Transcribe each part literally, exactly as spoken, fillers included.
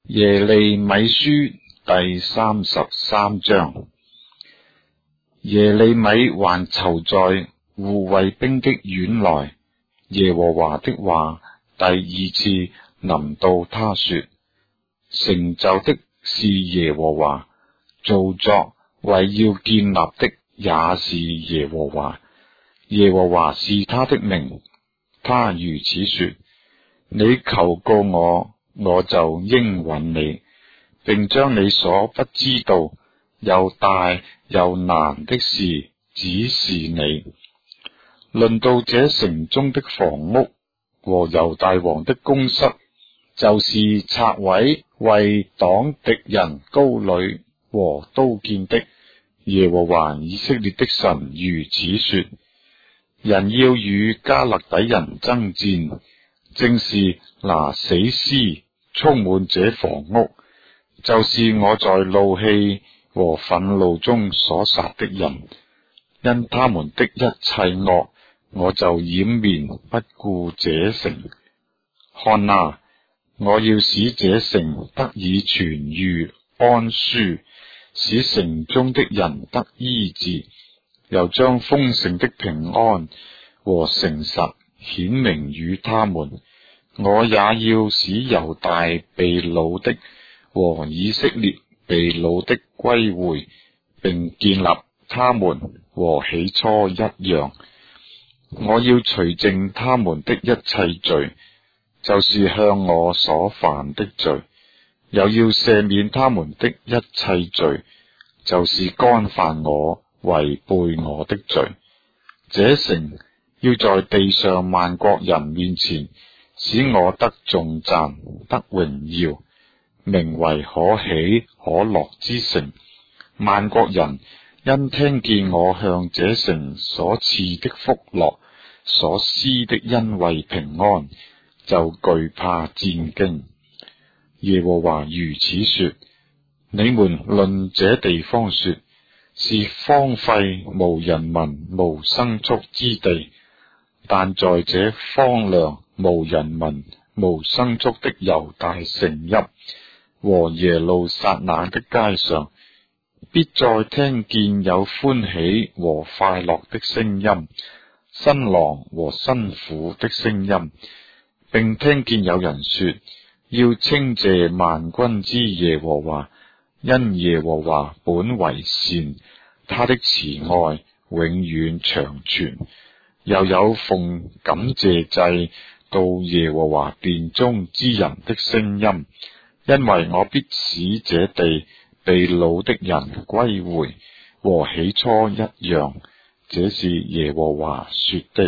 耶利米書第三十三章。耶利米還囚在護衛兵的院內，耶和華的話第二次臨到他說：成就的是耶和華，造作為要建立的也是耶和華。耶和華是他的名，他如此說：你求告我，我就應允你，並將你所不知道又大又難的事指示你。論到這城中的房屋和猶大王的宮室，就是拆毀為擋敵人高壘和刀劍的，耶和華以色列的神如此說：人要與迦勒底人爭戰，正是拿死屍充滿這房屋，就是我在怒氣和憤怒中所殺的人，因他們的一切惡，我就掩面不顧這城。看哪，我要使這城得以痊癒安舒，使城中的人得醫治，又將豐盛的平安和誠實顯明與他們。我也要使猶大被擄的和以色列被擄的歸回，並建立他們和起初一樣。我要除淨他們的一切罪，就是向我所犯的罪，又要赦免他們的一切罪，就是干犯我、違背我的罪。這城要在地上萬國人面前使我得頌讚，得榮耀，名為可喜可樂之城。萬國人因聽見我向這城所賜的福樂，所施的恩惠平安，就懼怕戰驚。耶和華如此說：你們論這地方說，是荒廢無人民無牲畜之地，但在這荒涼無人民無牲畜的猶大城邑和耶路撒冷的街上，必再聽見有歡喜和快樂的聲音，新郎和新婦的聲音，並聽見有人說：要稱謝萬軍之耶和華，因耶和華本為善，他的慈愛永遠長存。又有奉感謝祭到耶和華殿中之人的聲音，因為我必使這地被擄的人歸回，和起初一樣。這是耶和華說的。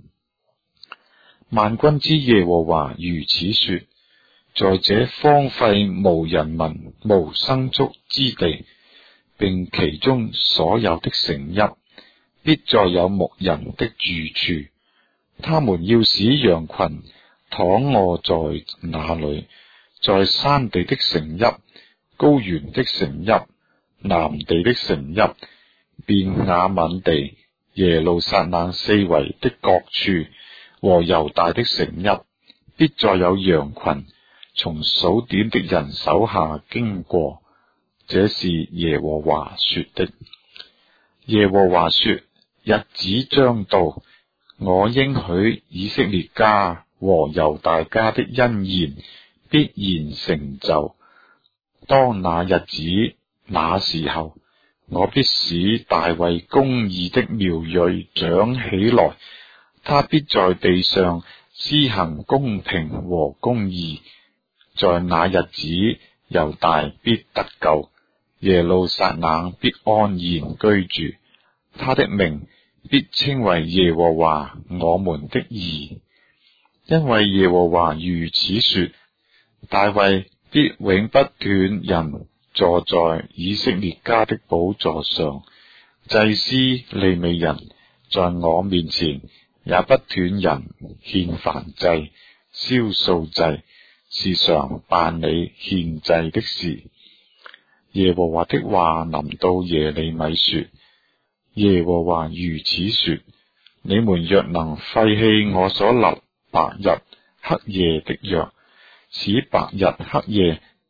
萬軍之耶和華如此說：在這荒廢無人民無牲畜之地，並其中所有的城邑，必再有牧人的住處。他們要使羊群躺臥在那裏，在山地的城邑、高原的城邑、南地的城邑、便雅憫地、耶路撒冷四圍的各處和猶大的城邑，必再有羊群從數點的人手下經過。這是耶和華說的。耶和華說：日子將到，我應許以色列家和猶大家的恩言必然成就。當那日子那時候，我必使大衛公義的苗裔長起來，他必在地上施行公平和公義。在那日子，猶大必得救，耶路撒冷必安然居住，他的名必稱為耶和華我們的義。因為耶和華如此說：大衛必永不斷人坐在以色列家的寶座上，祭司利未人在我面前也不斷人獻燔祭、燒素祭，時常辦理獻祭的事。耶和華的話臨到耶利米說：耶和華如此說：你們若能廢棄我所立白日黑夜的約，使白日黑夜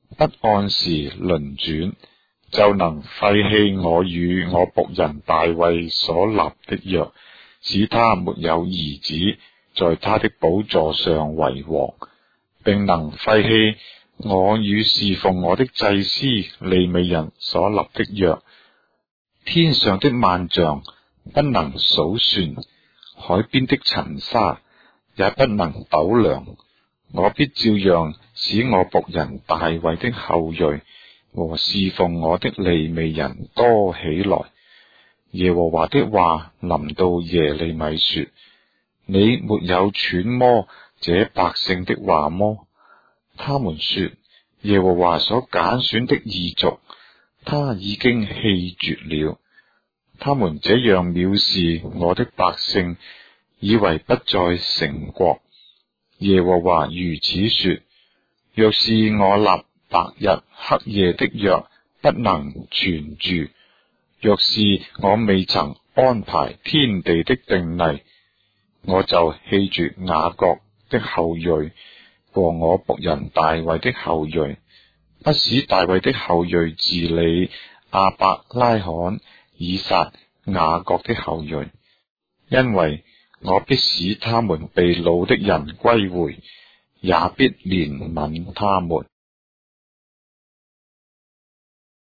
不按時輪轉，就能廢棄我與我僕人大衛所立的約，使他沒有兒子在他的寶座上為王，並能廢棄我與侍奉我的祭司利未人所立的約。天上的萬象不能數算，海邊的塵沙也不能斗量。我必照樣使我僕人大衛的後裔和侍奉我的利未人多起來。耶和華的話臨到耶利米說：你沒有揣摩這百姓的話麼？他們說，耶和華所揀選的異族，他已經棄絕了。他們這樣藐視我的百姓，以為不在成國。耶和華如此說：若是我立白日黑夜的約不能存住，若是我未曾安排天地的定例，我就棄絕雅各的後裔和我僕人大衛的後裔，不使大衛的後裔治理亞伯拉罕、以撒、雅各的後裔，因為我必使他們被擄的人歸回，也必憐憫他們。